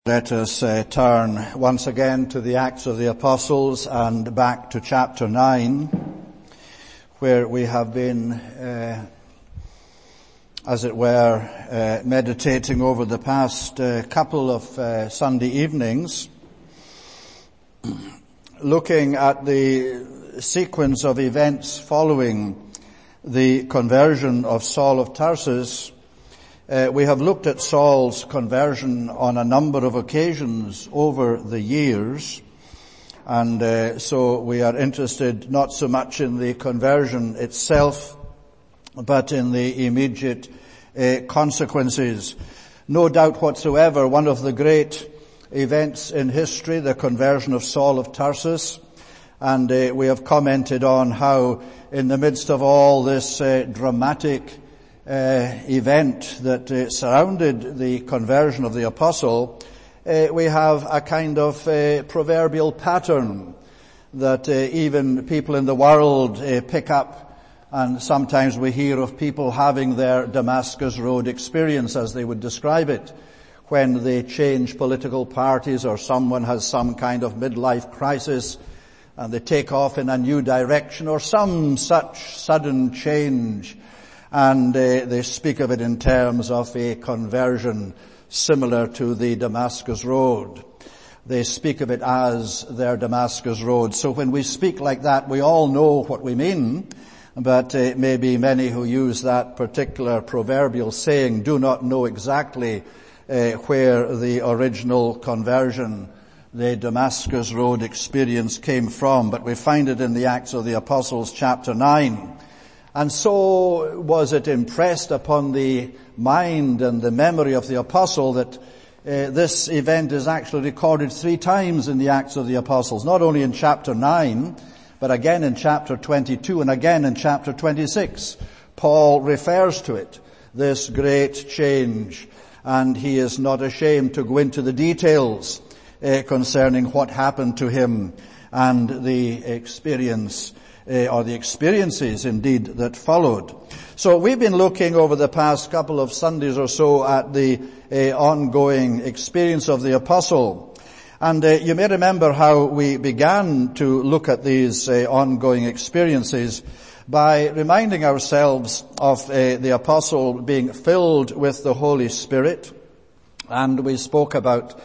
Let us turn once again to the Acts of the Apostles and back to chapter 9, where we have been, as it were, meditating over the past couple of Sunday evenings, looking at the sequence of events following the conversion of Saul of Tarsus. We have looked at Saul's conversion on a number of occasions over the years, and so we are interested not so much in the conversion itself, but in the immediate consequences. No doubt whatsoever, one of the great events in history, the conversion of Saul of Tarsus, and we have commented on how in the midst of all this dramatic event that surrounded the conversion of the apostle, we have a kind of proverbial pattern that even people in the world pick up, and sometimes we hear of people having their Damascus Road experience, as they would describe it, when they change political parties or someone has some kind of midlife crisis and they take off in a new direction or some such sudden change. And they speak of it in terms of a conversion similar to the Damascus Road. They speak of it as their Damascus Road. So when we speak like that, we all know what we mean, but maybe many who use that particular proverbial saying do not know exactly where the original conversion, the Damascus Road experience came from. But we find it in the Acts of the Apostles chapter 9. And so was it impressed upon the mind and the memory of the apostle that this event is actually recorded 3 times in the Acts of the Apostles, not only in chapter 9, but again in chapter 22 and again in chapter 26. Paul refers to it, this great change, and he is not ashamed to go into the details concerning what happened to him and the experience or the experiences indeed that followed. So we've been looking over the past couple of Sundays or so at the ongoing experience of the apostle. And you may remember how we began to look at these ongoing experiences by reminding ourselves of the apostle being filled with the Holy Spirit. And we spoke about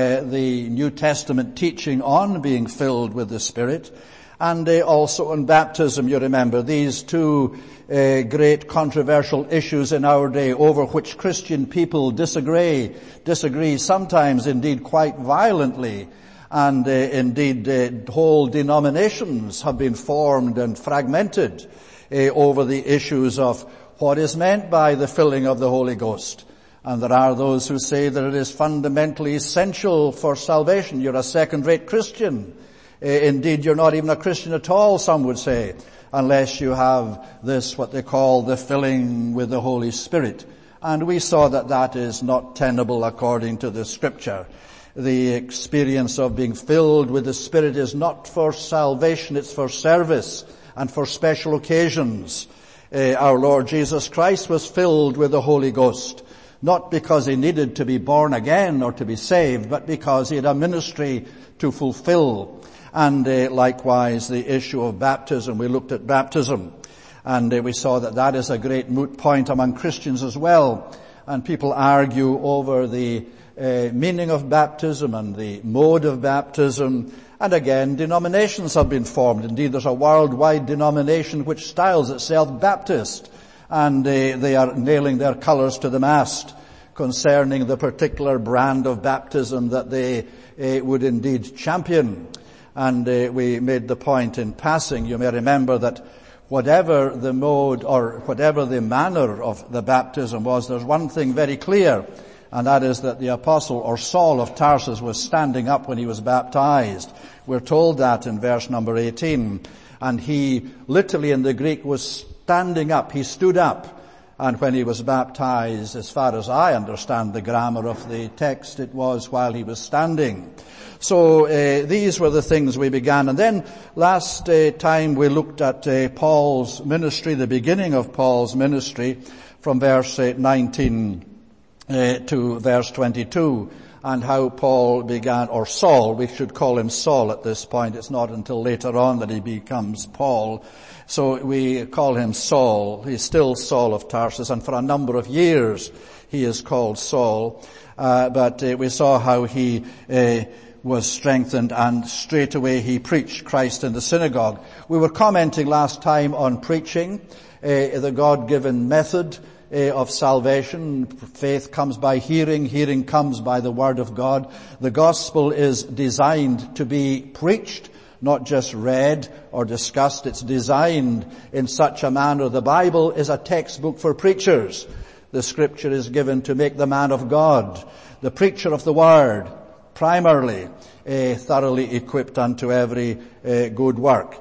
the New Testament teaching on being filled with the Spirit. And also on baptism, you remember, these two great controversial issues in our day over which Christian people disagree sometimes indeed quite violently. And indeed whole denominations have been formed and fragmented over the issues of what is meant by the filling of the Holy Ghost. And there are those who say that it is fundamentally essential for salvation. You're a second-rate Christian. Indeed, you're not even a Christian at all, some would say, unless you have this, what they call the filling with the Holy Spirit. And we saw that that is not tenable according to the Scripture. The experience of being filled with the Spirit is not for salvation, it's for service and for special occasions. Our Lord Jesus Christ was filled with the Holy Ghost, not because he needed to be born again or to be saved, but because he had a ministry to fulfill. And likewise, the issue of baptism. We looked at baptism, and we saw that that is a great moot point among Christians as well. And people argue over the meaning of baptism and the mode of baptism. And again, denominations have been formed. Indeed, there's a worldwide denomination which styles itself Baptist, and they are nailing their colours to the mast concerning the particular brand of baptism that they would indeed champion. And we made the point in passing, you may remember, that whatever the mode or whatever the manner of the baptism was, there's one thing very clear, and that is that the apostle or Saul of Tarsus was standing up when he was baptized. We're told that in verse number 18. And he literally in the Greek was standing up. He stood up. And when he was baptized, as far as I understand the grammar of the text, it was while he was standing. So these were the things we began. And then last time we looked at Paul's ministry, the beginning of Paul's ministry, from verse 19 to verse 22. and how Paul began, or Saul, we should call him Saul at this point. It's not until later on that he becomes Paul. So we call him Saul. He's still Saul of Tarsus, and for a number of years he is called Saul. But we saw how he was strengthened, and straight away he preached Christ in the synagogue. We were commenting last time on preaching, the God-given method of salvation. Faith comes by hearing, hearing comes by the word of God. The gospel is designed to be preached, not just read or discussed. It's designed in such a manner. The Bible is a textbook for preachers. The scripture is given to make the man of God, the preacher of the word, primarily thoroughly equipped unto every good work.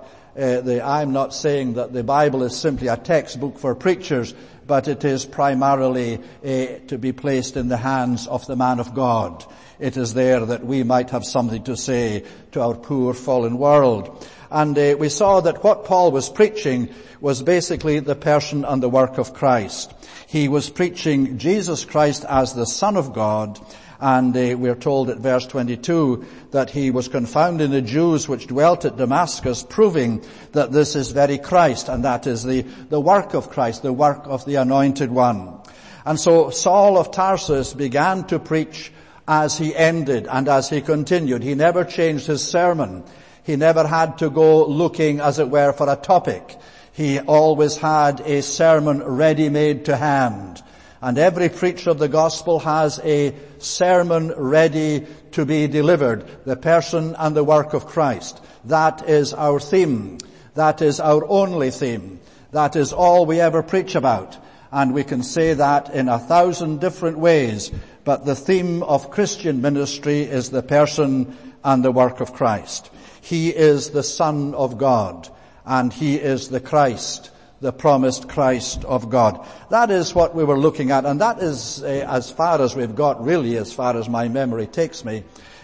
I'm not saying that the Bible is simply a textbook for preachers, but it is primarily to be placed in the hands of the man of God. It is there that we might have something to say to our poor fallen world. And we saw that what Paul was preaching was basically the person and the work of Christ. He was preaching Jesus Christ as the Son of God, and we're told at verse 22 that he was confounding the Jews which dwelt at Damascus, proving that this is very Christ, and that is the work of Christ, the work of the Anointed One. And so Saul of Tarsus began to preach as he ended and as he continued. He never changed his sermon. He never had to go looking, as it were, for a topic. He always had a sermon ready-made to hand. And every preacher of the gospel has a sermon ready to be delivered, the person and the work of Christ. That is our theme. That is our only theme. That is all we ever preach about. And we can say that in 1,000 different ways. But the theme of Christian ministry is the person and the work of Christ. He is the Son of God, and he is the Christ, the promised Christ of God. That is what we were looking at, and that is as far as we've got, really, as far as my memory takes me,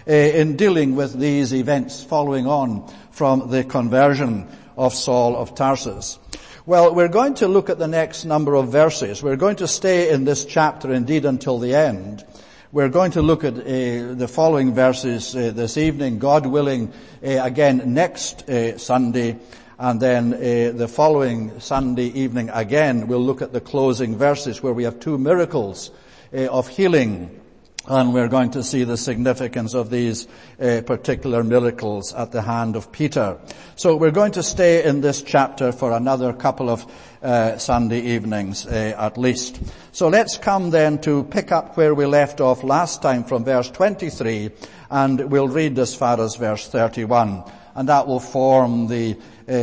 in dealing with these events following on from the conversion of Saul of Tarsus. Well, we're going to look at the next number of verses. We're going to stay in this chapter indeed until the end. We're going to look at the following verses this evening, God willing, again next Sunday, and then the following Sunday evening again we'll look at the closing verses where we have two miracles of healing, and we're going to see the significance of these particular miracles at the hand of Peter. So we're going to stay in this chapter for another couple of Sunday evenings at least. So let's come then to pick up where we left off last time from verse 23, and we'll read as far as verse 31, and that will form the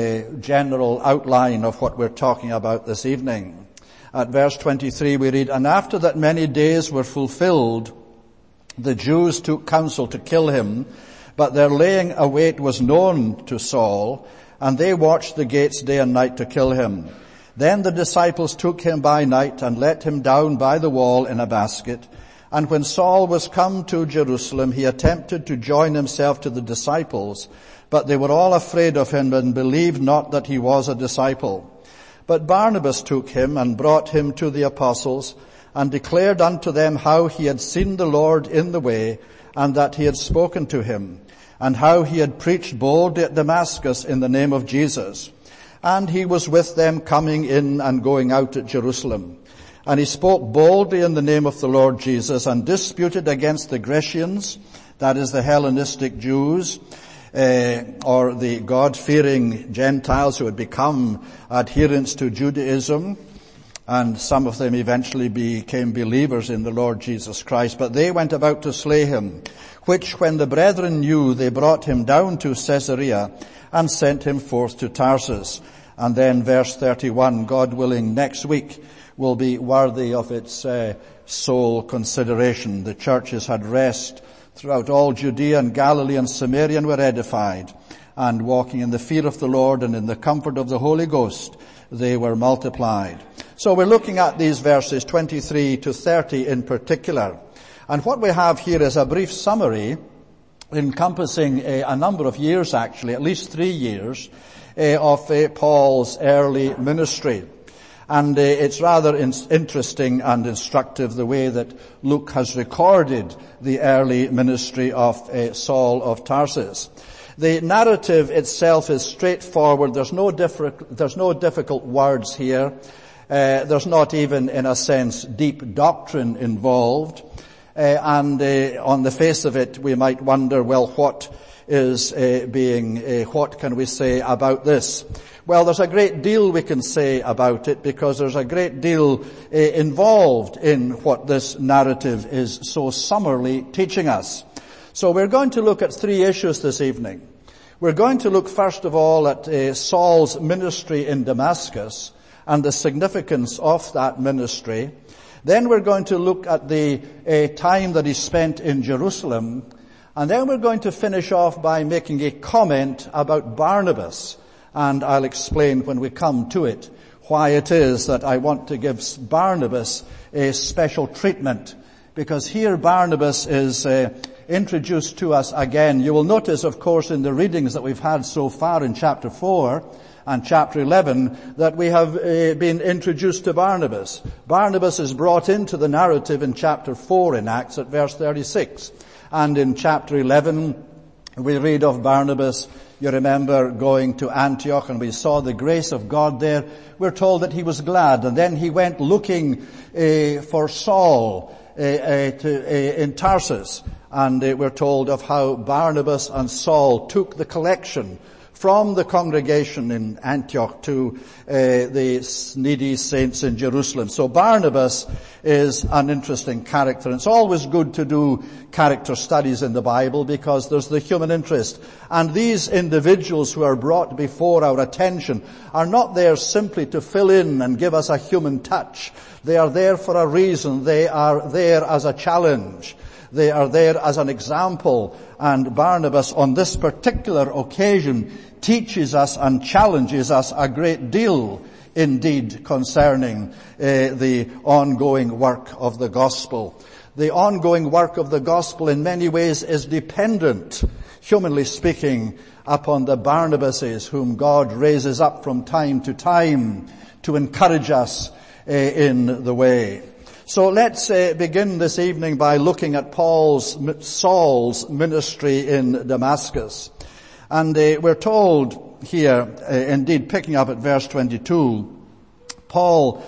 general outline of what we're talking about this evening. At verse 23 we read, "And after that many days were fulfilled, the Jews took counsel to kill him, but their laying await was known to Saul, and they watched the gates day and night to kill him. Then the disciples took him by night and let him down by the wall in a basket. And when Saul was come to Jerusalem, he attempted to join himself to the disciples, but they were all afraid of him and believed not that he was a disciple. But Barnabas took him and brought him to the apostles, and declared unto them how he had seen the Lord in the way, and that he had spoken to him, and how he had preached boldly at Damascus in the name of Jesus. And he was with them coming in and going out at Jerusalem. And he spoke boldly in the name of the Lord Jesus, and disputed against the Grecians, that is the Hellenistic Jews, or the God-fearing Gentiles who had become adherents to Judaism, and some of them eventually became believers in the Lord Jesus Christ. But they went about to slay him, which when the brethren knew, they brought him down to Caesarea and sent him forth to Tarsus." And then verse 31, God willing, next week will be worthy of its sole consideration. The churches had rest throughout all Judea and Galilee and Samaria, and were edified, and walking in the fear of the Lord and in the comfort of the Holy Ghost, they were multiplied. So we're looking at these verses 23 to 30 in particular. And what we have here is a brief summary encompassing a number of years, actually, at least 3 years, of Paul's early ministry. And it's rather interesting and instructive the way that Luke has recorded the early ministry of Saul of Tarsus. The narrative itself is straightforward. There's no difficult words here. There's not even, in a sense, deep doctrine involved. And on the face of it, we might wonder, well, what can we say about this? Well, there's a great deal we can say about it because there's a great deal involved in what this narrative is so summarily teaching us. So we're going to look at three issues this evening. We're going to look first of all at Saul's ministry in Damascus and the significance of that ministry. Then we're going to look at the time that he spent in Jerusalem. And then we're going to finish off by making a comment about Barnabas. And I'll explain when we come to it why it is that I want to give Barnabas a special treatment. Because here Barnabas is introduced to us again. You will notice, of course, in the readings that we've had so far in chapter 4 and chapter 11 that we have been introduced to Barnabas. Barnabas is brought into the narrative in chapter 4 in Acts at verse 36. And in chapter 11 we read of Barnabas. You remember going to Antioch and we saw the grace of God there. We're told that he was glad, and then he went looking for Saul in Tarsus. And we're told of how Barnabas and Saul took the collection from the congregation in Antioch to the needy saints in Jerusalem. So Barnabas is an interesting character. It's always good to do character studies in the Bible because there's the human interest. And these individuals who are brought before our attention are not there simply to fill in and give us a human touch. They are there for a reason. They are there as a challenge. They are there as an example. And Barnabas on this particular occasion teaches us and challenges us a great deal indeed concerning the ongoing work of the gospel. The ongoing work of the gospel in many ways is dependent, humanly speaking, upon the Barnabases whom God raises up from time to time to encourage us in the way. So let's begin this evening by looking at Saul's ministry in Damascus. And we're told here, indeed picking up at verse 22, Paul,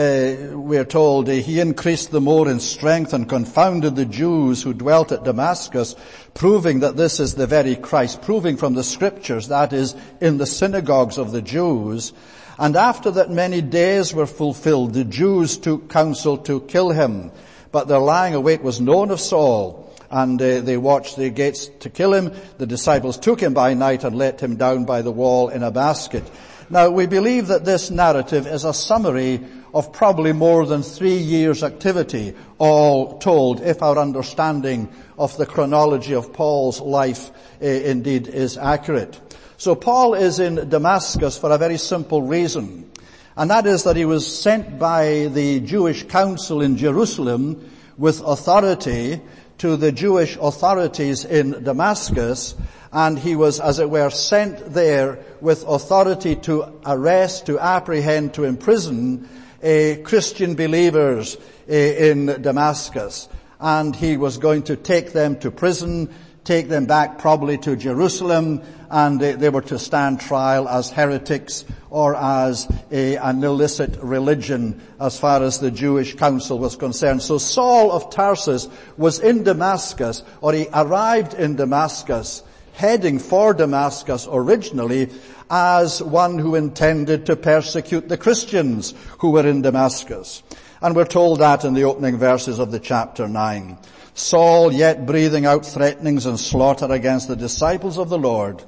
we're told, he increased the more in strength and confounded the Jews who dwelt at Damascus, proving that this is the very Christ, proving from the scriptures, that is, in the synagogues of the Jews. And after that many days were fulfilled, the Jews took counsel to kill him. But their lying await was known of Saul, and they watched the gates to kill him. The disciples took him by night and let him down by the wall in a basket. Now, we believe that this narrative is a summary of probably more than 3 years' activity, all told, if our understanding of the chronology of Paul's life indeed is accurate. So Paul is in Damascus for a very simple reason, and that is that he was sent by the Jewish council in Jerusalem with authority to the Jewish authorities in Damascus, and he was, as it were, sent there with authority to arrest, to apprehend, to imprison Christian believers in Damascus. And he was going to take them to prison, take them back probably to Jerusalem, and they were to stand trial as heretics or as an illicit religion as far as the Jewish council was concerned. So Saul of Tarsus was in Damascus, or he arrived in Damascus, heading for Damascus originally as one who intended to persecute the Christians who were in Damascus. And we're told that in the opening verses of the chapter 9. Saul, yet breathing out threatenings and slaughter against the disciples of the Lord,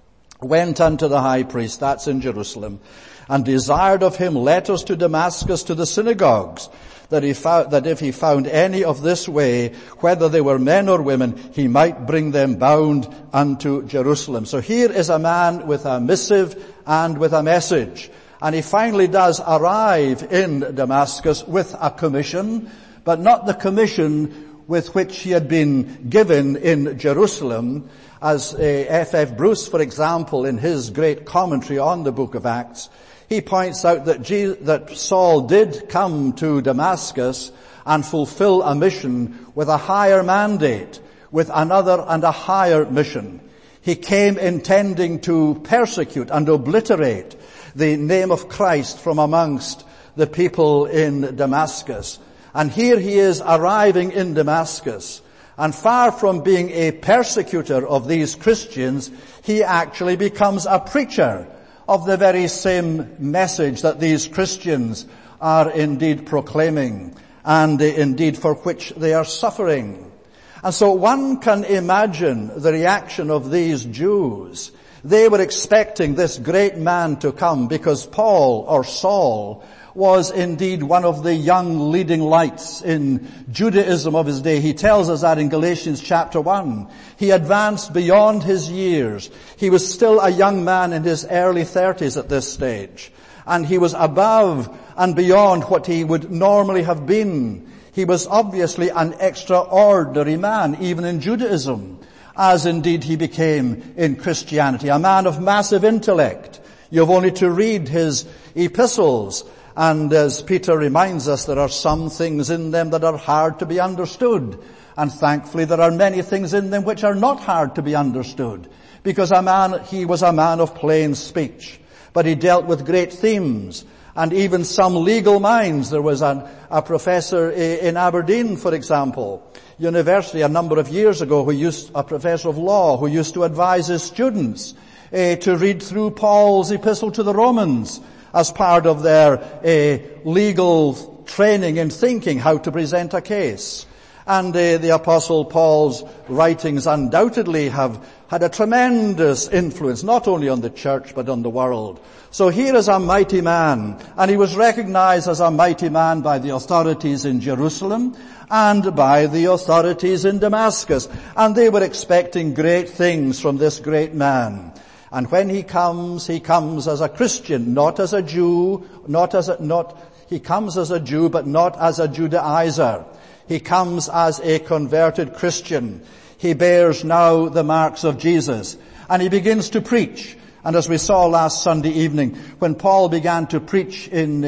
went unto the high priest, that's in Jerusalem, and desired of him letters to Damascus to the synagogues, that if he found any of this way, whether they were men or women, he might bring them bound unto Jerusalem. So here is a man with a missive and with a message. And he finally does arrive in Damascus with a commission, but not the commission with which he had been given in Jerusalem. As F.F. Bruce, for example, in his great commentary on the book of Acts, He points out that Saul did come to Damascus and fulfill a mission with a higher mandate, with another and a higher mission. He came intending to persecute and obliterate the name of Christ from amongst the people in Damascus. And here he is arriving in Damascus. And far from being a persecutor of these Christians, he actually becomes a preacher of the very same message that these Christians are indeed proclaiming, and indeed for which they are suffering. And so one can imagine the reaction of these Jews. They were expecting this great man to come because Paul, or Saul, was indeed one of the young leading lights in Judaism of his day. He tells us that in Galatians chapter 1. He advanced beyond his years. He was still a young man in his early 30s at this stage. And he was above and beyond what he would normally have been. He was obviously an extraordinary man, even in Judaism, as indeed he became in Christianity. A man of massive intellect. You have only to read his epistles. And as Peter reminds us, there are some things in them that are hard to be understood. And thankfully there are many things in them which are not hard to be understood. Because he was a man of plain speech. But he dealt with great themes and even some legal minds. There was a professor in Aberdeen, for example, university a number of years ago, a professor of law who used to advise his students to read through Paul's epistle to the Romans as part of their legal training in thinking how to present a case. And the Apostle Paul's writings undoubtedly have had a tremendous influence, not only on the church, but on the world. So here is a mighty man, and he was recognized as a mighty man by the authorities in Jerusalem and by the authorities in Damascus. And they were expecting great things from this great man. And when he comes as a Christian, not as a Jew, he comes as a Jew, but not as a Judaizer. He comes as a converted Christian. He bears now the marks of Jesus. And he begins to preach. And as we saw last Sunday evening, when Paul began to preach in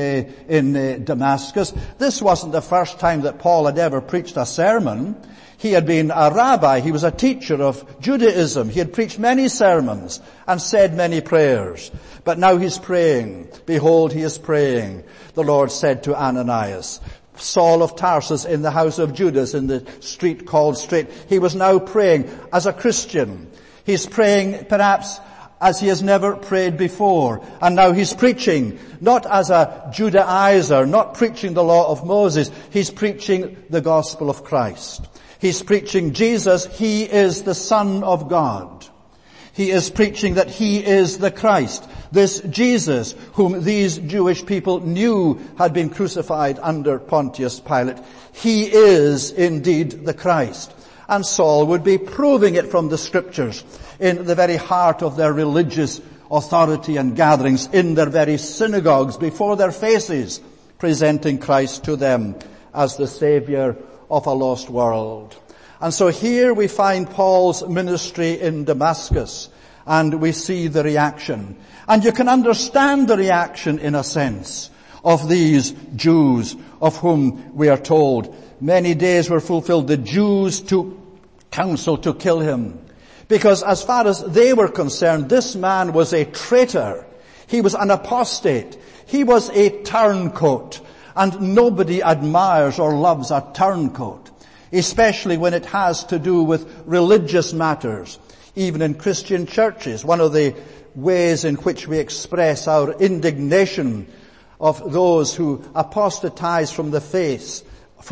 Damascus, this wasn't the first time that Paul had ever preached a sermon. He had been a rabbi. He was a teacher of Judaism. He had preached many sermons and said many prayers. But now he's praying. Behold, he is praying. The Lord said to Ananias, Saul of Tarsus in the house of Judas in the street called Straight. He was now praying as a Christian. He's praying perhaps as he has never prayed before. And now he's preaching, not as a Judaizer, not preaching the law of Moses. He's preaching the gospel of Christ. He's preaching Jesus. He is the Son of God. He is preaching that he is the Christ. This Jesus, whom these Jewish people knew had been crucified under Pontius Pilate. He is indeed the Christ. And Saul would be proving it from the scriptures in the very heart of their religious authority and gatherings, in their very synagogues, before their faces, presenting Christ to them as the Savior of a lost world. And so here we find Paul's ministry in Damascus, and we see the reaction. And you can understand the reaction, in a sense, of these Jews, of whom we are told many days were fulfilled. The Jews took counsel to kill him. Because as far as they were concerned, this man was a traitor. He was an apostate. He was a turncoat. And nobody admires or loves a turncoat, especially when it has to do with religious matters. Even in Christian churches, one of the ways in which we express our indignation of those who apostatize from the faith,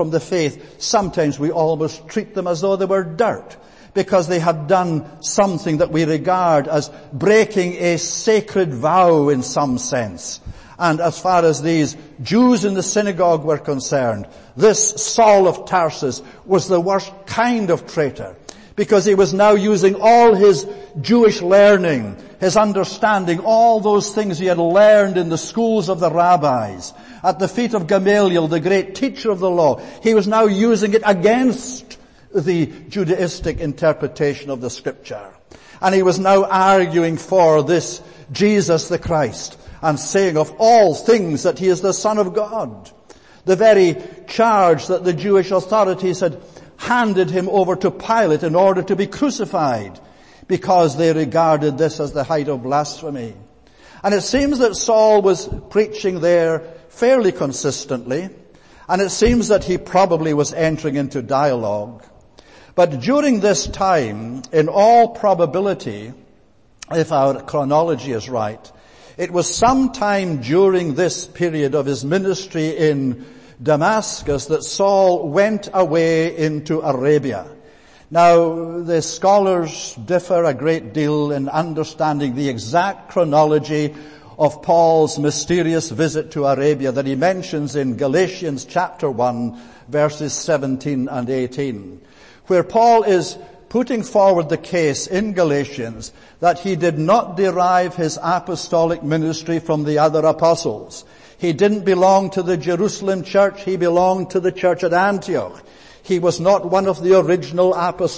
sometimes we almost treat them as though they were dirt, because they have done something that we regard as breaking a sacred vow in some sense. And as far as these Jews in the synagogue were concerned, this Saul of Tarsus was the worst kind of traitor, because he was now using all his Jewish learning, his understanding, all those things he had learned in the schools of the rabbis, at the feet of Gamaliel, the great teacher of the law. He was now using it against the Judaistic interpretation of the scripture. And he was now arguing for this Jesus the Christ and saying of all things that he is the Son of God. The very charge that the Jewish authorities had handed him over to Pilate in order to be crucified, because they regarded this as the height of blasphemy. And it seems that Saul was preaching there fairly consistently, and it seems that he probably was entering into dialogue. But during this time, in all probability, if our chronology is right, it was sometime during this period of his ministry in Damascus that Saul went away into Arabia. Now, the scholars differ a great deal in understanding the exact chronology of Paul's mysterious visit to Arabia that he mentions in Galatians chapter 1, verses 17 and 18, where Paul is putting forward the case in Galatians that he did not derive his apostolic ministry from the other apostles. He didn't belong to the Jerusalem church, he belonged to the church at Antioch. He was not one of the original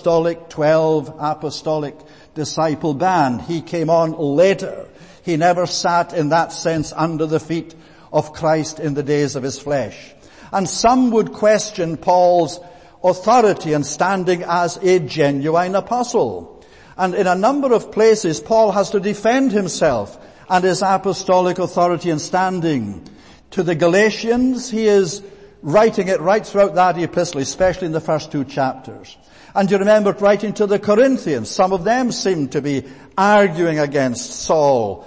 12 apostolic disciple band. He came on later. He never sat in that sense under the feet of Christ in the days of his flesh. And some would question Paul's authority and standing as a genuine apostle. And in a number of places, Paul has to defend himself and his apostolic authority and standing. To the Galatians, he is writing it right throughout that epistle, especially in the first 2 chapters. And you remember writing to the Corinthians, some of them seem to be arguing against Paul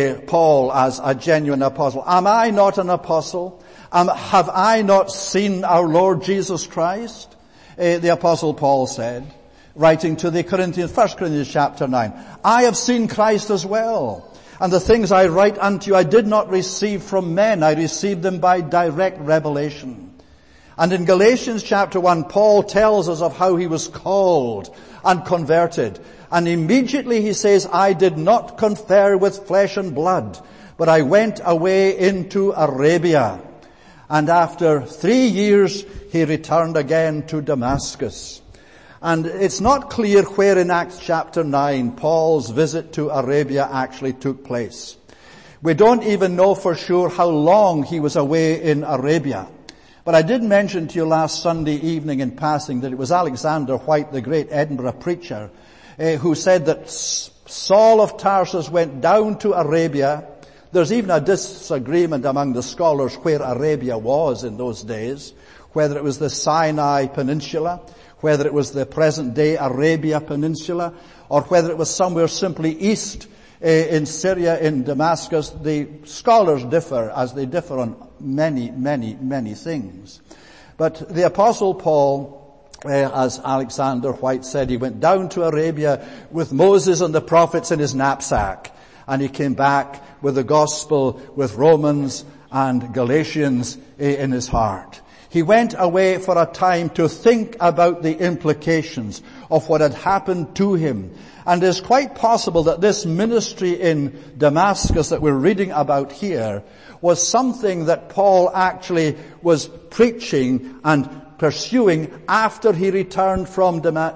as a genuine apostle. Am I not an apostle? Have I not seen our Lord Jesus Christ? The apostle Paul said, writing to the Corinthians, 1 Corinthians chapter 9, I have seen Christ as well. And the things I write unto you I did not receive from men, I received them by direct revelation. And in Galatians chapter 1, Paul tells us of how he was called and converted. And immediately he says, I did not confer with flesh and blood, but I went away into Arabia. And after 3 years, he returned again to Damascus. And it's not clear where in Acts chapter 9 Paul's visit to Arabia actually took place. We don't even know for sure how long he was away in Arabia. But I did mention to you last Sunday evening in passing that it was Alexander White, the great Edinburgh preacher, who said that Saul of Tarsus went down to Arabia. There's even a disagreement among the scholars where Arabia was in those days, whether it was the Sinai Peninsula, whether it was the present-day Arabia Peninsula, or whether it was somewhere simply east in Syria, in Damascus. The scholars differ, as they differ on many, many, many things. But the Apostle Paul, as Alexander White said, he went down to Arabia with Moses and the prophets in his knapsack, and he came back with the gospel, with Romans and Galatians in his heart. He went away for a time to think about the implications of what had happened to him. And it's quite possible that this ministry in Damascus that we're reading about here was something that Paul actually was preaching and pursuing after he returned from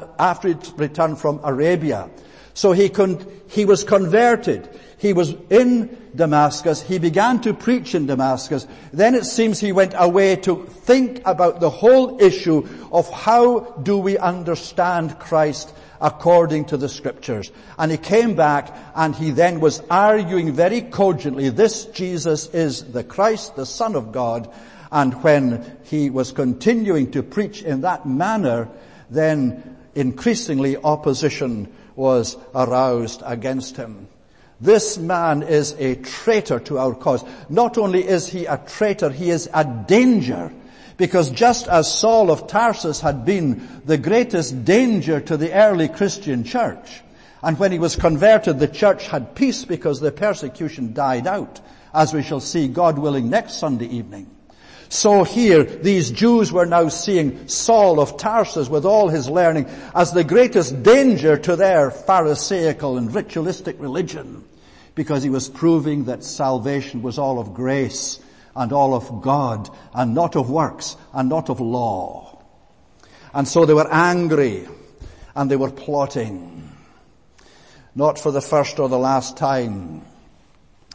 Arabia. So he was converted. He was in Damascus. He began to preach in Damascus. Then it seems he went away to think about the whole issue of how do we understand Christ according to the Scriptures. And he came back and he then was arguing very cogently, this Jesus is the Christ, the Son of God. And when he was continuing to preach in that manner, then increasingly opposition was aroused against him. This man is a traitor to our cause. Not only is he a traitor, he is a danger. Because just as Saul of Tarsus had been the greatest danger to the early Christian church, and when he was converted, the church had peace because the persecution died out, as we shall see, God willing, next Sunday evening. So here, these Jews were now seeing Saul of Tarsus with all his learning as the greatest danger to their Pharisaical and ritualistic religion, because he was proving that salvation was all of grace and all of God and not of works and not of law. And so they were angry and they were plotting, not for the first or the last time.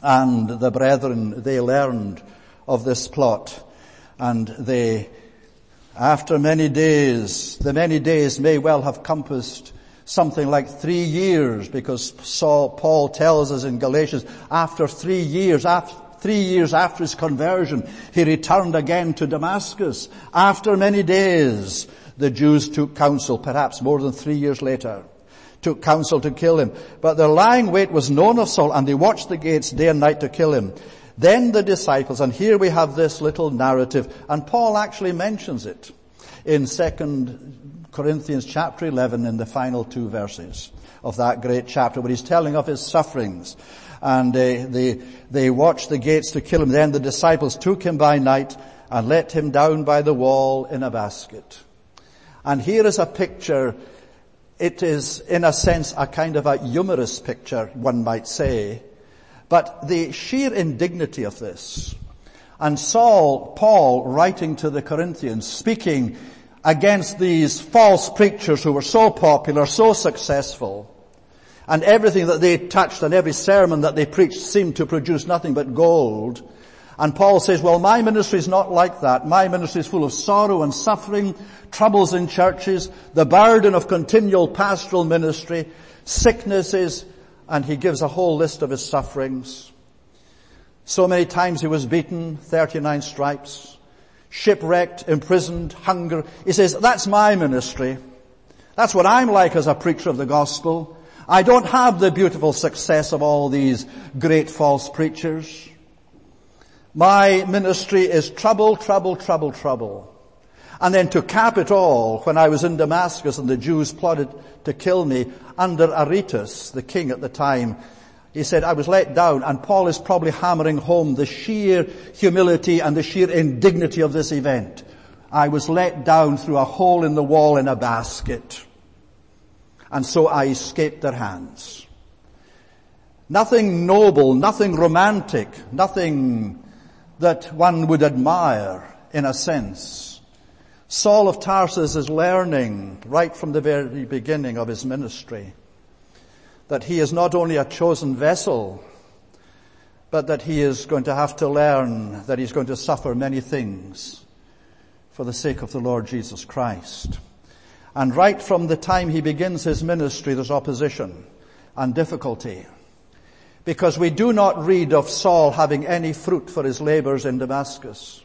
And the brethren, they learned of this plot, and they, after many days, the many days may well have compassed something like 3 years, because Paul tells us in Galatians, after 3 years after his conversion, he returned again to Damascus. After many days, the Jews took counsel, perhaps more than 3 years later, took counsel to kill him. But their lying wait was known of Saul, and they watched the gates day and night to kill him. Then the disciples, and here we have this little narrative, and Paul actually mentions it in 2 Corinthians chapter 11 in the final 2 verses of that great chapter, where he's telling of his sufferings. And they watched the gates to kill him. Then the disciples took him by night and let him down by the wall in a basket. And here is a picture. It is, in a sense, a kind of a humorous picture, one might say. But the sheer indignity of this. And Paul, writing to the Corinthians, speaking against these false preachers who were so popular, so successful, and everything that they touched and every sermon that they preached seemed to produce nothing but gold. And Paul says, well, my ministry is not like that. My ministry is full of sorrow and suffering, troubles in churches, the burden of continual pastoral ministry, sicknesses, and he gives a whole list of his sufferings. So many times he was beaten, 39 stripes, shipwrecked, imprisoned, hunger. He says, that's my ministry. That's what I'm like as a preacher of the gospel. I don't have the beautiful success of all these great false preachers. My ministry is trouble, trouble, trouble, trouble. And then to cap it all, when I was in Damascus and the Jews plotted to kill me under Aretas, the king at the time, he said, I was let down, and Paul is probably hammering home the sheer humility and the sheer indignity of this event. I was let down through a hole in the wall in a basket. And so I escaped their hands. Nothing noble, nothing romantic, nothing that one would admire in a sense. Saul of Tarsus is learning right from the very beginning of his ministry that he is not only a chosen vessel, but that he is going to have to learn that he's going to suffer many things for the sake of the Lord Jesus Christ. And right from the time he begins his ministry, there's opposition and difficulty. Because we do not read of Saul having any fruit for his labors in Damascus.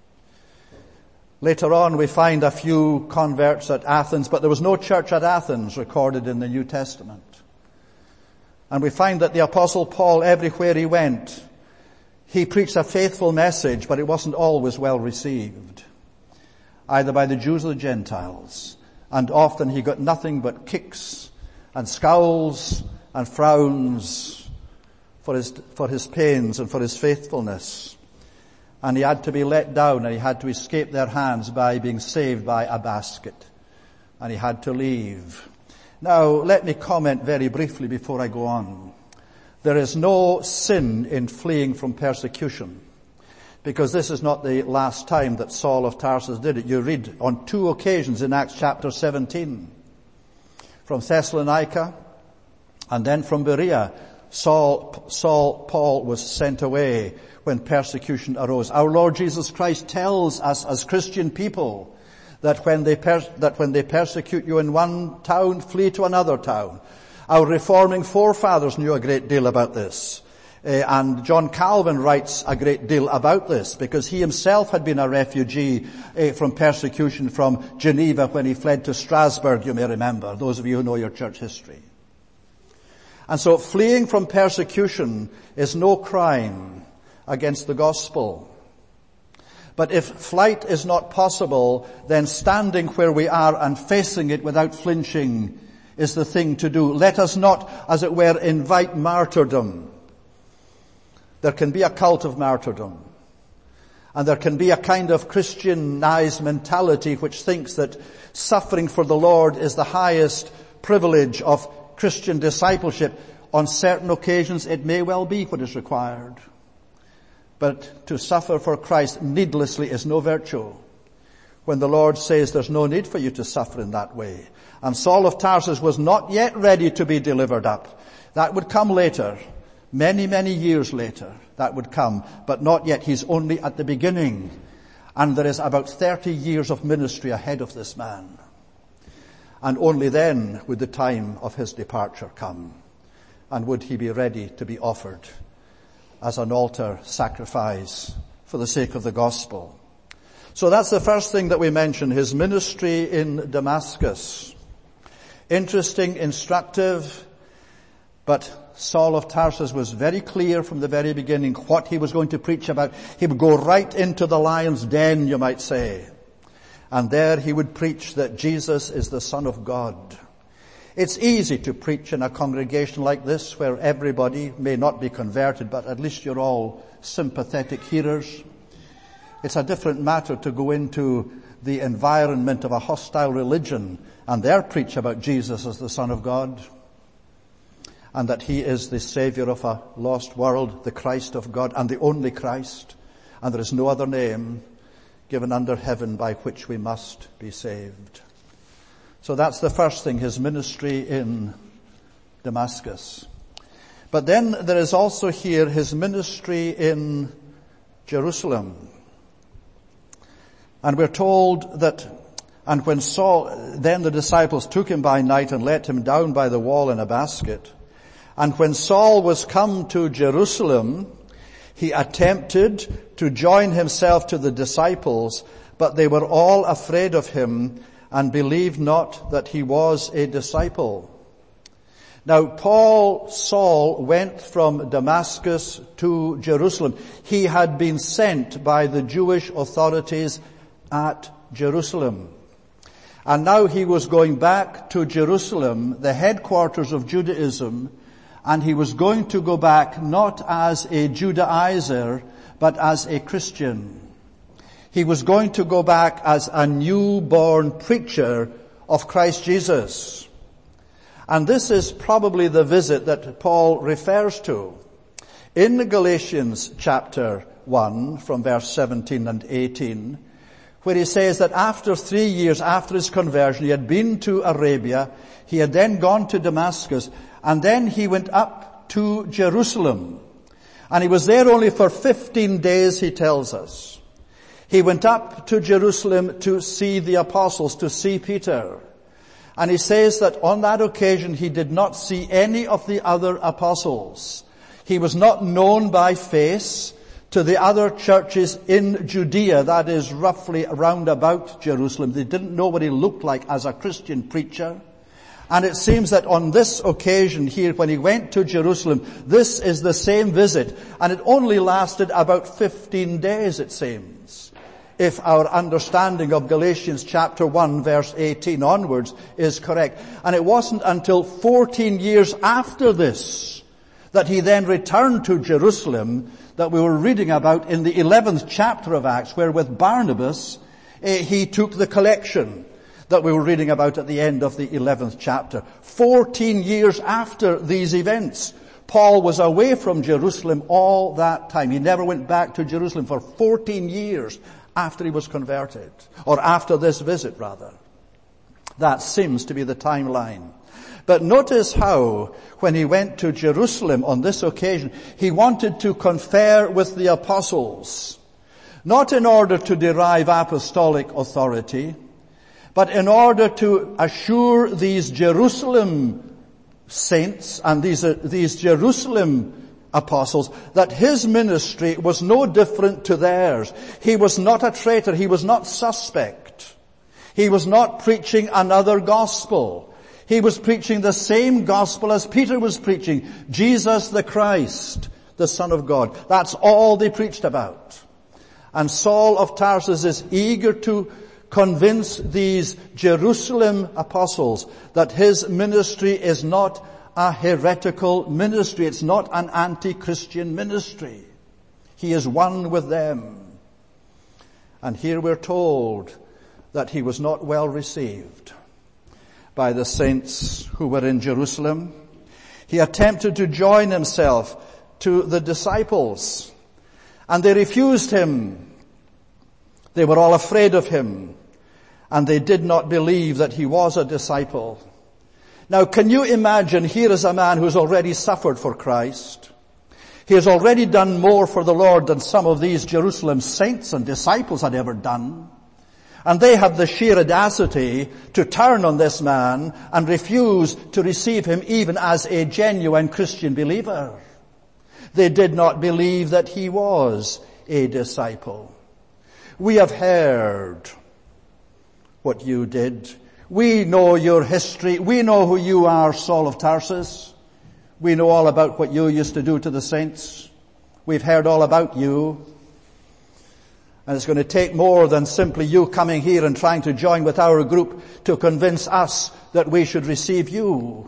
Later on we find a few converts at Athens, but there was no church at Athens recorded in the New Testament. And we find that the Apostle Paul, everywhere he went, he preached a faithful message, but it wasn't always well received, either by the Jews or the Gentiles. And often he got nothing but kicks and scowls and frowns for his pains and for his faithfulness. And he had to be let down, and he had to escape their hands by being saved by a basket. And he had to leave. Now, let me comment very briefly before I go on. There is no sin in fleeing from persecution, because this is not the last time that Saul of Tarsus did it. You read on 2 occasions in Acts chapter 17. From Thessalonica and then from Berea, Paul was sent away when persecution arose. Our Lord Jesus Christ tells us as Christian people that when they persecute you in one town, flee to another town. Our reforming forefathers knew a great deal about this. And John Calvin writes a great deal about this, because he himself had been a refugee from persecution from Geneva when he fled to Strasbourg, you may remember, those of you who know your church history. And so fleeing from persecution is no crime against the gospel. But if flight is not possible, then standing where we are and facing it without flinching is the thing to do. Let us not, as it were, invite martyrdom. There can be a cult of martyrdom. And there can be a kind of Christianized mentality which thinks that suffering for the Lord is the highest privilege of Christian discipleship. On certain occasions it may well be what is required. But to suffer for Christ needlessly is no virtue, when the Lord says there's no need for you to suffer in that way. And Saul of Tarsus was not yet ready to be delivered up. That would come later. Many, many years later, that would come, but not yet. He's only at the beginning. And there is about 30 years of ministry ahead of this man. And only then would the time of his departure come. And would he be ready to be offered as an altar sacrifice for the sake of the gospel. So that's the first thing that we mention, his ministry in Damascus. Interesting, instructive, but Saul of Tarsus was very clear from the very beginning what he was going to preach about. He would go right into the lion's den, you might say. And there he would preach that Jesus is the Son of God. It's easy to preach in a congregation like this where everybody may not be converted, but at least you're all sympathetic hearers. It's a different matter to go into the environment of a hostile religion and there preach about Jesus as the Son of God and that he is the Savior of a lost world, the Christ of God and the only Christ, and there is no other name given under heaven by which we must be saved. So that's the first thing, his ministry in Damascus. But then there is also here his ministry in Jerusalem. And we're told that, and when Saul, then the disciples took him by night and let him down by the wall in a basket. And when Saul was come to Jerusalem, he attempted to join himself to the disciples, but they were all afraid of him and believed not that he was a disciple. Now, Saul went from Damascus to Jerusalem. He had been sent by the Jewish authorities at Jerusalem. And now he was going back to Jerusalem, the headquarters of Judaism, and he was going to go back not as a Judaizer, but as a Christian. He was going to go back as a newborn preacher of Christ Jesus. And this is probably the visit that Paul refers to. In Galatians chapter 1, from verse 17 and 18, where he says that after 3 years after his conversion, he had been to Arabia, he had then gone to Damascus, and then he went up to Jerusalem. And he was there only for 15 days, he tells us. He went up to Jerusalem to see the apostles, to see Peter. And he says that on that occasion he did not see any of the other apostles. He was not known by face to the other churches in Judea, that is roughly round about Jerusalem. They didn't know what he looked like as a Christian preacher. And it seems that on this occasion here, when he went to Jerusalem, this is the same visit. And it only lasted about 15 days, it seems, if our understanding of Galatians chapter 1, verse 18 onwards is correct. And it wasn't until 14 years after this that he then returned to Jerusalem that we were reading about in the 11th chapter of Acts, where with Barnabas, he took the collection that we were reading about at the end of the 11th chapter. 14 years after these events, Paul was away from Jerusalem all that time. He never went back to Jerusalem for 14 years after he was converted, or after this visit rather. That seems to be the timeline. But notice how, when he went to Jerusalem on this occasion, he wanted to confer with the apostles, not in order to derive apostolic authority, but in order to assure these Jerusalem saints and these Jerusalem apostles that his ministry was no different to theirs. He was not a traitor. He was not suspect. He was not preaching another gospel. He was preaching the same gospel as Peter was preaching, Jesus the Christ, the Son of God. That's all they preached about. And Saul of Tarsus is eager to convince these Jerusalem apostles that his ministry is not a heretical ministry. It's not an anti-Christian ministry. He is one with them. And here we're told that he was not well received by the saints who were in Jerusalem. He attempted to join himself to the disciples, and they refused him. They were all afraid of him, and they did not believe that he was a disciple. Now, can you imagine, here is a man who's already suffered for Christ. He has already done more for the Lord than some of these Jerusalem saints and disciples had ever done. And they have the sheer audacity to turn on this man and refuse to receive him even as a genuine Christian believer. They did not believe that he was a disciple. We have heard what you did. We know your history. We know who you are, Saul of Tarsus. We know all about what you used to do to the saints. We've heard all about you. And it's going to take more than simply you coming here and trying to join with our group to convince us that we should receive you.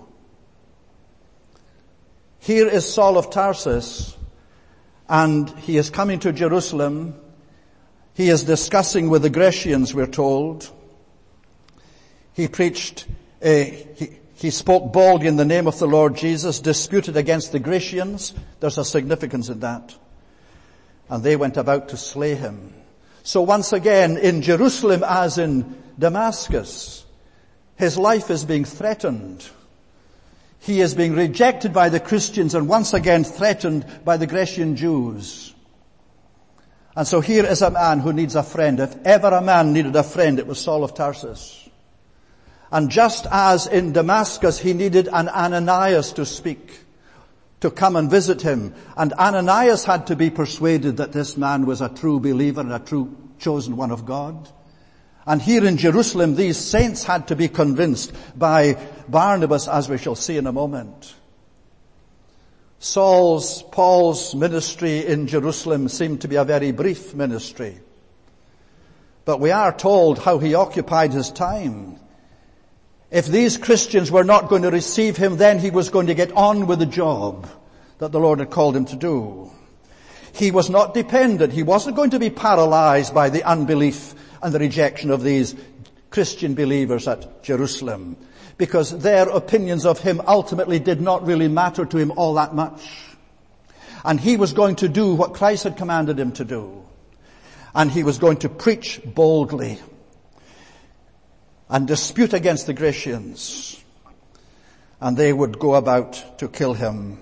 Here is Saul of Tarsus, and he is coming to Jerusalem. He is discussing with the Grecians, we're told. He preached, he spoke boldly in the name of the Lord Jesus, disputed against the Grecians. There's a significance in that. And they went about to slay him. So once again, in Jerusalem as in Damascus, his life is being threatened. He is being rejected by the Christians and once again threatened by the Grecian Jews. And so here is a man who needs a friend. If ever a man needed a friend, it was Saul of Tarsus. And just as in Damascus he needed an Ananias to speak, to come and visit him. And Ananias had to be persuaded that this man was a true believer and a true chosen one of God. And here in Jerusalem, these saints had to be convinced by Barnabas, as we shall see in a moment. Paul's ministry in Jerusalem seemed to be a very brief ministry. But we are told how he occupied his time. If these Christians were not going to receive him, then he was going to get on with the job that the Lord had called him to do. He was not dependent. He wasn't going to be paralyzed by the unbelief and the rejection of these Christian believers at Jerusalem, because their opinions of him ultimately did not really matter to him all that much. And he was going to do what Christ had commanded him to do. And he was going to preach boldly and dispute against the Grecians. And they would go about to kill him.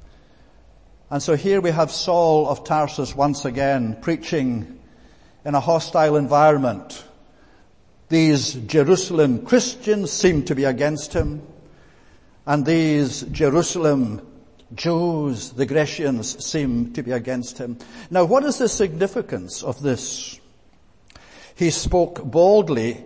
And so here we have Saul of Tarsus once again preaching in a hostile environment. These Jerusalem Christians seem to be against him. And these Jerusalem Jews, the Grecians, seem to be against him. Now, what is the significance of this? He spoke boldly.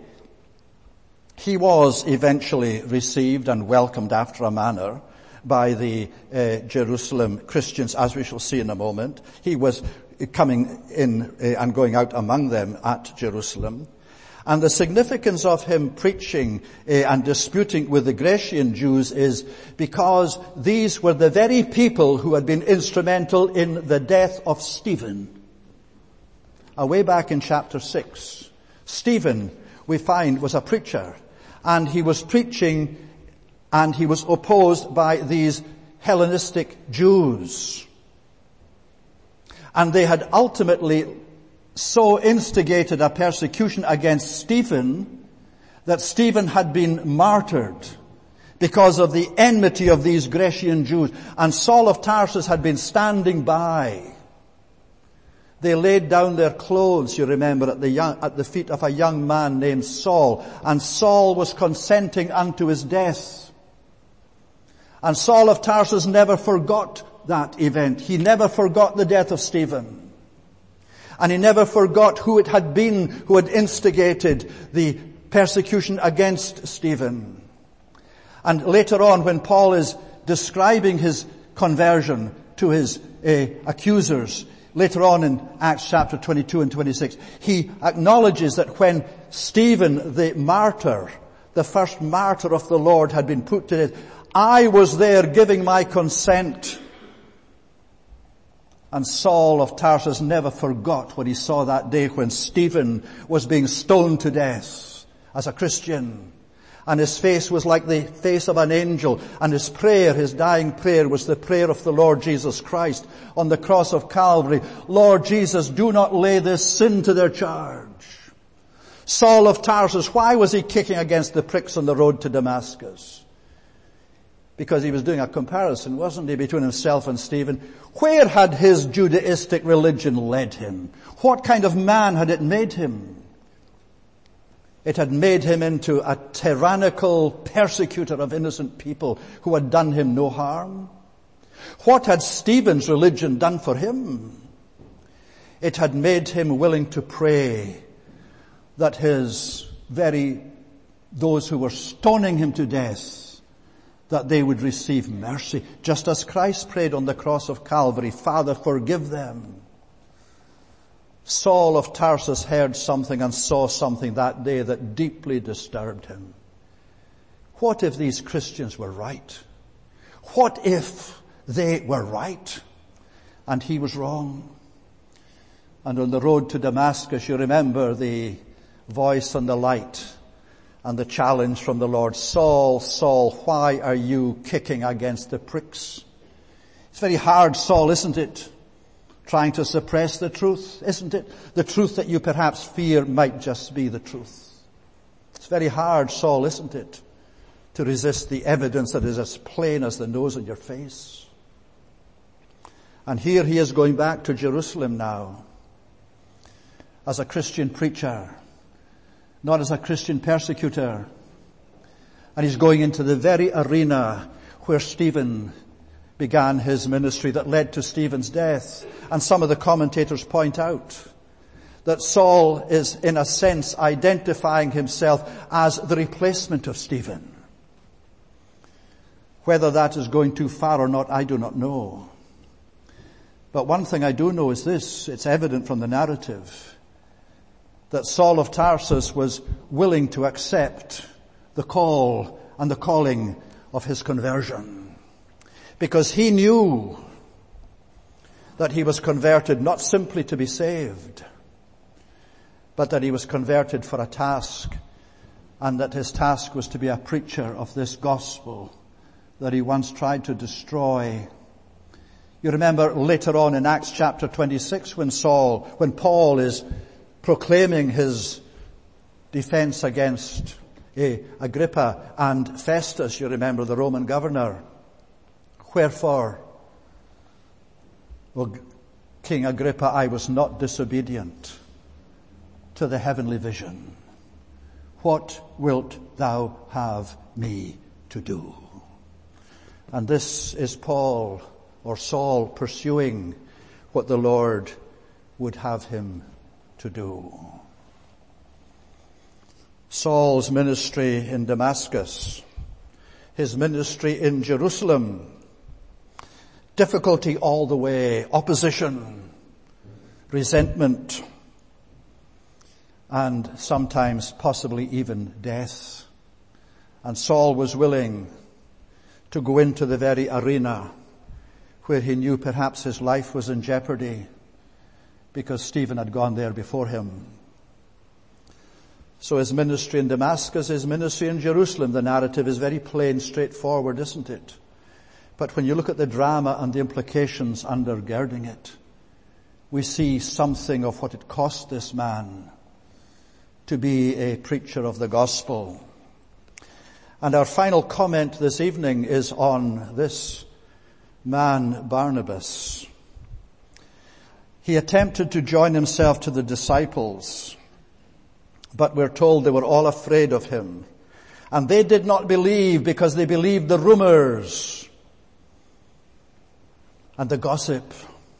He was eventually received and welcomed after a manner by the Jerusalem Christians, as we shall see in a moment. He was coming in and going out among them at Jerusalem. And the significance of him preaching and disputing with the Grecian Jews is because these were the very people who had been instrumental in the death of Stephen. Way back in chapter 6, Stephen, we find, was a preacher. And he was preaching and he was opposed by these Hellenistic Jews. And they had ultimately so instigated a persecution against Stephen that Stephen had been martyred because of the enmity of these Grecian Jews. And Saul of Tarsus had been standing by. They laid down their clothes, you remember, at the feet of a young man named Saul. And Saul was consenting unto his death. And Saul of Tarsus never forgot that event. He never forgot the death of Stephen. And he never forgot who it had been who had instigated the persecution against Stephen. And later on, when Paul is describing his conversion to his accusers, later on in Acts chapter 22 and 26, he acknowledges that when Stephen, the martyr, the first martyr of the Lord, had been put to death, I was there giving my consent. And Saul of Tarsus never forgot what he saw that day when Stephen was being stoned to death as a Christian. And his face was like the face of an angel. And his prayer, his dying prayer, was the prayer of the Lord Jesus Christ on the cross of Calvary. Lord Jesus, do not lay this sin to their charge. Saul of Tarsus, why was he kicking against the pricks on the road to Damascus? because he was doing a comparison, wasn't he, between himself and Stephen. Where had his Judaistic religion led him? What kind of man had it made him? It had made him into a tyrannical persecutor of innocent people who had done him no harm. What had Stephen's religion done for him? It had made him willing to pray that those who were stoning him to death, that they would receive mercy, just as Christ prayed on the cross of Calvary, Father, forgive them. Saul of Tarsus heard something and saw something that day that deeply disturbed him. What if these Christians were right? What if they were right and he was wrong? And on the road to Damascus, you remember the voice and the light and the challenge from the Lord. Saul, Saul, why are you kicking against the pricks? It's very hard, Saul, isn't it? Trying to suppress the truth, isn't it? The truth that you perhaps fear might just be the truth. It's very hard, Saul, isn't it? To resist the evidence that is as plain as the nose on your face. And here he is going back to Jerusalem now as a Christian preacher, not as a Christian persecutor. And he's going into the very arena where Stephen began his ministry that led to Stephen's death. And some of the commentators point out that Saul is, in a sense, identifying himself as the replacement of Stephen. Whether that is going too far or not, I do not know. But one thing I do know is this: it's evident from the narrative that Saul of Tarsus was willing to accept the call and the calling of his conversion, because he knew that he was converted not simply to be saved, but that he was converted for a task, and that his task was to be a preacher of this gospel that he once tried to destroy. You remember later on in Acts chapter 26 when Paul is proclaiming his defense against Agrippa and Festus, you remember, the Roman governor. Wherefore, O King Agrippa, I was not disobedient to the heavenly vision. What wilt thou have me to do? And this is Paul, or Saul, pursuing what the Lord would have him to do. Saul's ministry in Damascus, his ministry in Jerusalem, difficulty all the way, opposition, resentment, and sometimes possibly even death. And Saul was willing to go into the very arena where he knew perhaps his life was in jeopardy, because Stephen had gone there before him. So his ministry in Damascus, his ministry in Jerusalem, the narrative is very plain, straightforward, isn't it? But when you look at the drama and the implications undergirding it, we see something of what it cost this man to be a preacher of the gospel. And our final comment this evening is on this man, Barnabas. He attempted to join himself to the disciples, but we're told they were all afraid of him. And they did not believe because they believed the rumors and the gossip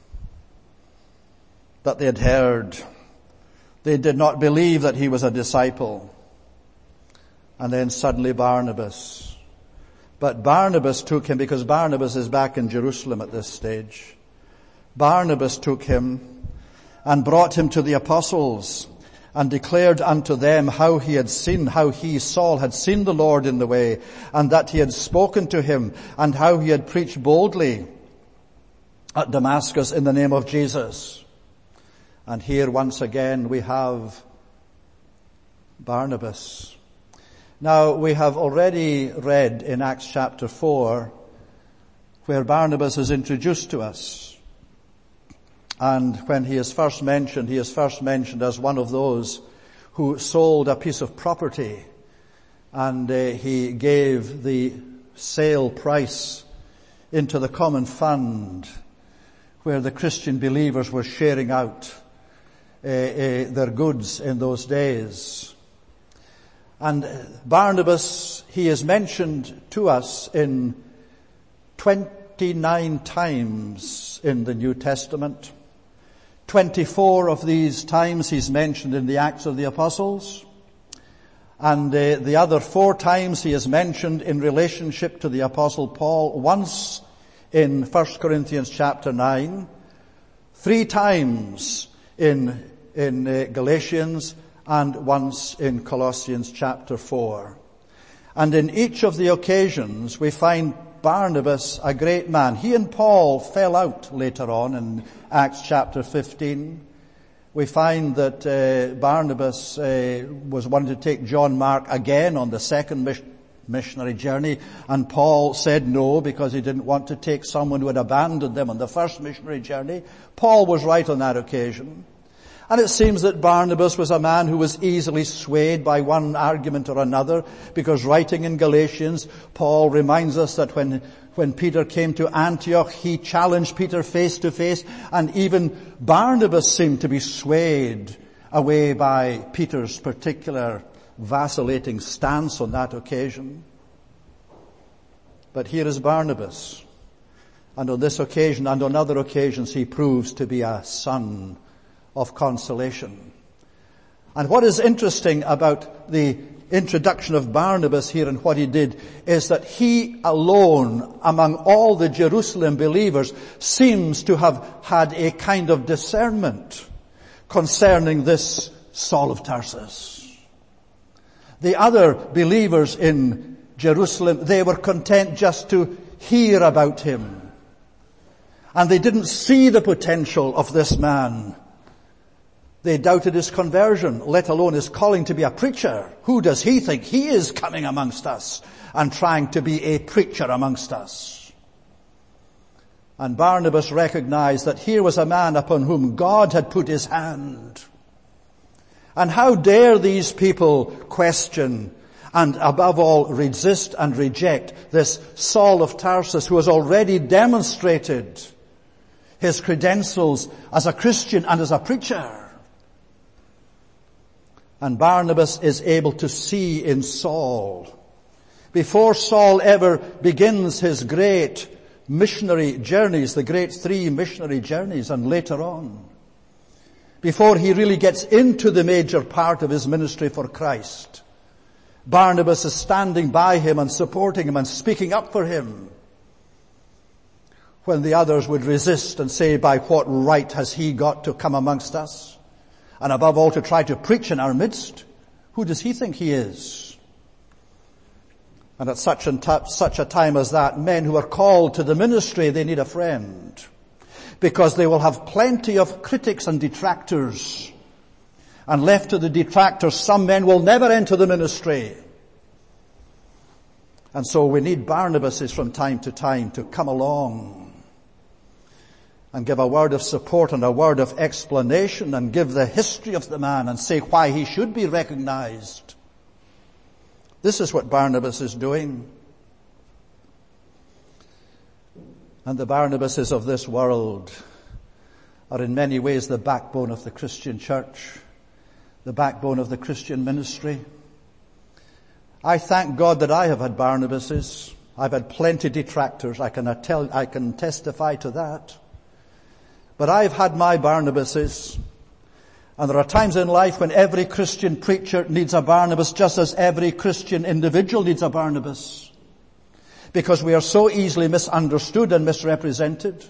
that they had heard. They did not believe that he was a disciple. And then suddenly Barnabas. But Barnabas took him, because Barnabas is back in Jerusalem at this stage. Barnabas took him and brought him to the apostles and declared unto them how he, Saul, had seen the Lord in the way, and that he had spoken to him, and how he had preached boldly at Damascus in the name of Jesus. And here once again we have Barnabas. Now, we have already read in Acts chapter 4 where Barnabas is introduced to us. And when he is first mentioned as one of those who sold a piece of property, and he gave the sale price into the common fund where the Christian believers were sharing out their goods in those days. And Barnabas, he is mentioned to us in 29 times in the New Testament. 24 of these times he's mentioned in the Acts of the Apostles. And the other 4 times he is mentioned in relationship to the Apostle Paul, once in 1 Corinthians chapter 9, 3 times in Galatians, and once in Colossians chapter 4. And in each of the occasions we find Barnabas a great man. He and Paul fell out later on in Acts chapter 15. We find that Barnabas was wanting to take John Mark again on the second missionary journey, and Paul said no because he didn't want to take someone who had abandoned them on the first missionary journey. Paul was right on that occasion. And it seems that Barnabas was a man who was easily swayed by one argument or another, because writing in Galatians, Paul reminds us that when Peter came to Antioch, he challenged Peter face to face, and even Barnabas seemed to be swayed away by Peter's particular vacillating stance on that occasion. But here is Barnabas, and on this occasion and on other occasions he proves to be a son of consolation. And what is interesting about the introduction of Barnabas here and what he did is that he alone among all the Jerusalem believers seems to have had a kind of discernment concerning this Saul of Tarsus. The other believers in Jerusalem, they were content just to hear about him. And they didn't see the potential of this man. They doubted his conversion, let alone his calling to be a preacher. Who does he think he is coming amongst us and trying to be a preacher amongst us? And Barnabas recognized that here was a man upon whom God had put his hand. And how dare these people question and above all resist and reject this Saul of Tarsus, who has already demonstrated his credentials as a Christian and as a preacher. And Barnabas is able to see in Saul, before Saul ever begins his great missionary journeys, the great 3 missionary journeys, and later on, before he really gets into the major part of his ministry for Christ, Barnabas is standing by him and supporting him and speaking up for him, when the others would resist and say, by what right has he got to come amongst us? And above all, to try to preach in our midst. Who does he think he is? And at such a time as that, men who are called to the ministry, they need a friend. Because they will have plenty of critics and detractors. And left to the detractors, some men will never enter the ministry. And so we need Barnabases from time to time to come along and give a word of support and a word of explanation and give the history of the man and say why he should be recognized. This is what Barnabas is doing. And the Barnabases of this world are in many ways the backbone of the Christian church, the backbone of the Christian ministry. I thank God that I have had Barnabases. I've had plenty of detractors. I can testify to that. But I've had my Barnabases, and there are times in life when every Christian preacher needs a Barnabas, just as every Christian individual needs a Barnabas. Because we are so easily misunderstood and misrepresented.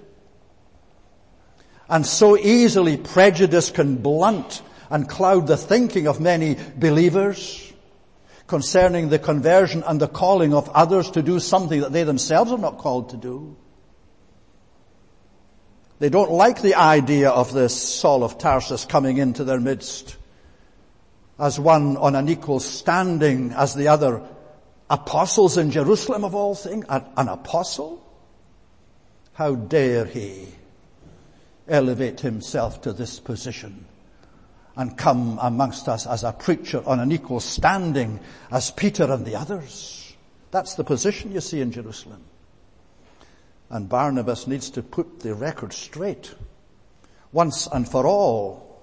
And so easily prejudice can blunt and cloud the thinking of many believers concerning the conversion and the calling of others to do something that they themselves are not called to do. They don't like the idea of this Saul of Tarsus coming into their midst as one on an equal standing as the other apostles in Jerusalem of all things. An apostle? How dare he elevate himself to this position and come amongst us as a preacher on an equal standing as Peter and the others? That's the position you see in Jerusalem. And Barnabas needs to put the record straight once and for all.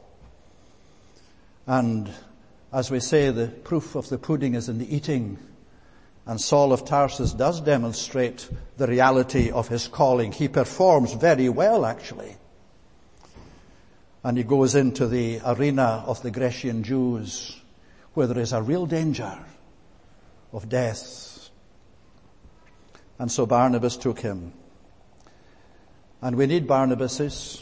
And as we say, the proof of the pudding is in the eating. And Saul of Tarsus does demonstrate the reality of his calling. He performs very well, actually. And he goes into the arena of the Grecian Jews, where there is a real danger of death. And so Barnabas took him. And we need Barnabases.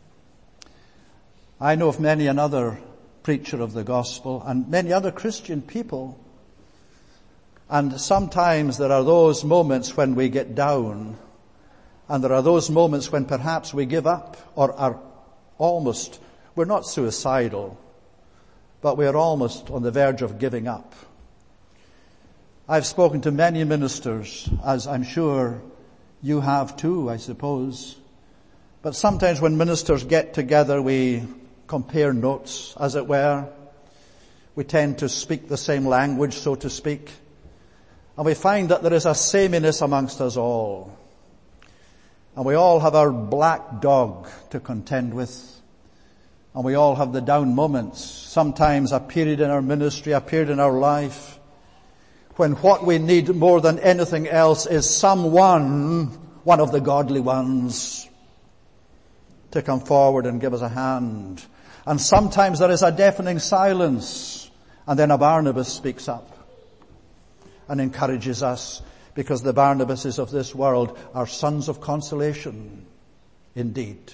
I know of many another preacher of the gospel and many other Christian people. And sometimes there are those moments when we get down, and there are those moments when perhaps we give up or are almost, we're not suicidal, but we are almost on the verge of giving up. I've spoken to many ministers, as I'm sure you have too, I suppose. But sometimes when ministers get together, we compare notes, as it were. We tend to speak the same language, so to speak. And we find that there is a sameness amongst us all. And we all have our black dog to contend with. And we all have the down moments. Sometimes a period in our ministry, a period in our life, when what we need more than anything else is someone, one of the godly ones, to come forward and give us a hand. And sometimes there is a deafening silence, and then a Barnabas speaks up and encourages us, because the Barnabases of this world are sons of consolation indeed.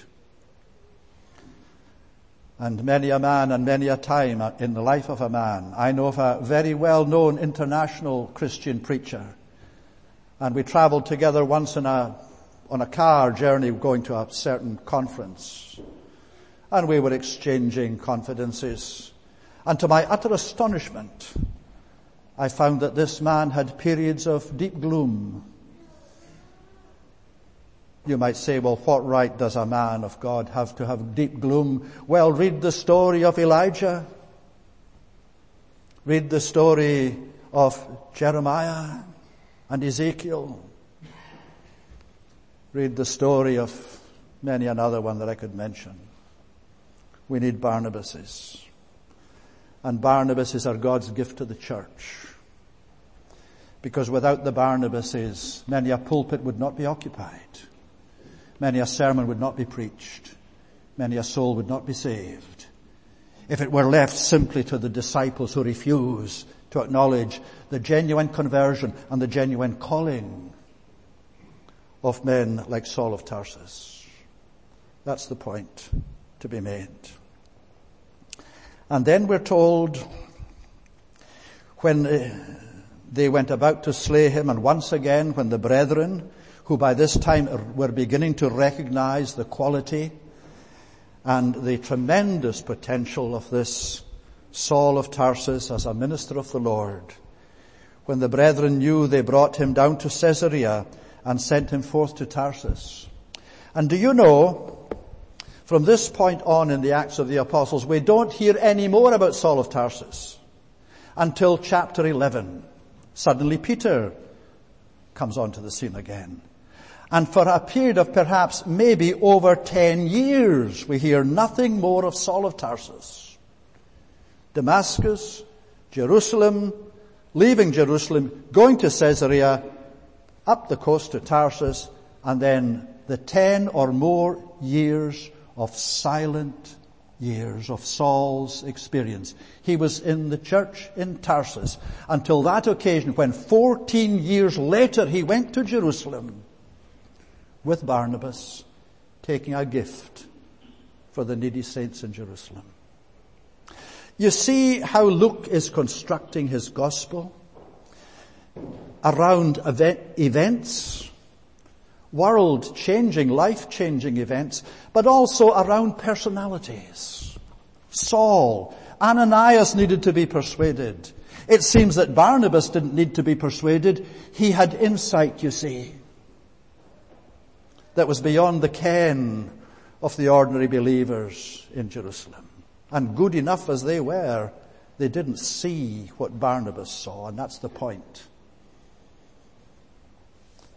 And many a man and many a time in the life of a man. I know of a very well-known international Christian preacher, and we traveled together once on a car journey going to a certain conference, and we were exchanging confidences. And to my utter astonishment, I found that this man had periods of deep gloom. You might say, well, what right does a man of God have to have deep gloom? Well, read the story of Elijah. Read the story of Jeremiah and Ezekiel. Read the story of many another one that I could mention. We need Barnabases. And Barnabases are God's gift to the church. Because without the Barnabases, many a pulpit would not be occupied. Many a sermon would not be preached. Many a soul would not be saved. If it were left simply to the disciples who refuse to acknowledge the genuine conversion and the genuine calling of men like Saul of Tarsus. That's the point to be made. And then we're told, when they went about to slay him, and once again when the brethren, who by this time were beginning to recognize the quality and the tremendous potential of this Saul of Tarsus as a minister of the Lord, when the brethren knew, they brought him down to Caesarea and sent him forth to Tarsus. And do you know, from this point on in the Acts of the Apostles, we don't hear any more about Saul of Tarsus until chapter 11. Suddenly Peter comes onto the scene again. And for a period of perhaps maybe over 10 years, we hear nothing more of Saul of Tarsus. Damascus, Jerusalem, leaving Jerusalem, going to Caesarea, up the coast to Tarsus, and then the 10 or more years of silent years of Saul's experience. He was in the church in Tarsus until that occasion when 14 years later he went to Jerusalem with Barnabas, taking a gift for the needy saints in Jerusalem. You see how Luke is constructing his gospel around events, world-changing, life-changing events, but also around personalities. Saul, Ananias needed to be persuaded. It seems that Barnabas didn't need to be persuaded. He had insight, you see, that was beyond the ken of the ordinary believers in Jerusalem. And good enough as they were, they didn't see what Barnabas saw, and that's the point.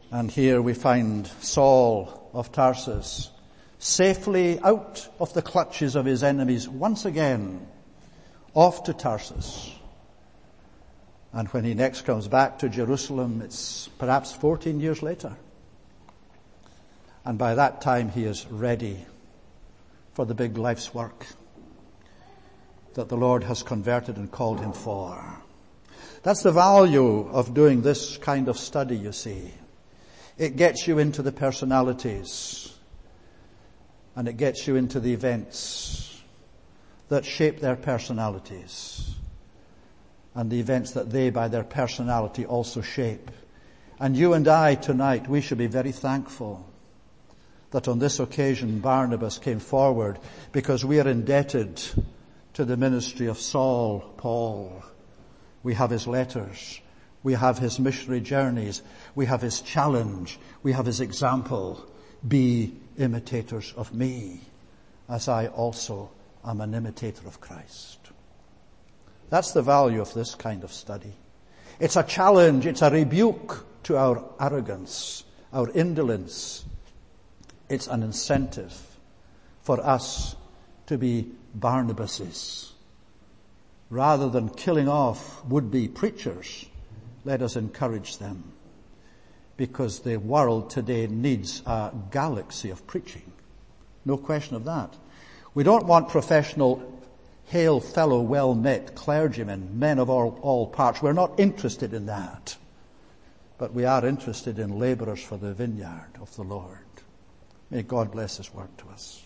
And here we find Saul of Tarsus safely out of the clutches of his enemies once again, off to Tarsus. And when he next comes back to Jerusalem, it's perhaps 14 years later. And by that time he is ready for the big life's work that the Lord has converted and called him for. That's the value of doing this kind of study, you see. It gets you into the personalities, and it gets you into the events that shape their personalities, and the events that they, by their personality, also shape. And you and I tonight, we should be very thankful that on this occasion Barnabas came forward, because we are indebted to the ministry of Saul, Paul. We have his letters. We have his missionary journeys. We have his challenge. We have his example. Be imitators of me, as I also am an imitator of Christ. That's the value of this kind of study. It's a challenge. It's a rebuke to our arrogance, our indolence. It's an incentive for us to be Barnabases. Rather than killing off would-be preachers, let us encourage them, because the world today needs a galaxy of preaching. No question of that. We don't want professional, hail fellow, well-met clergymen, men of all parts. We're not interested in that. But we are interested in laborers for the vineyard of the Lord. May God bless his word to us.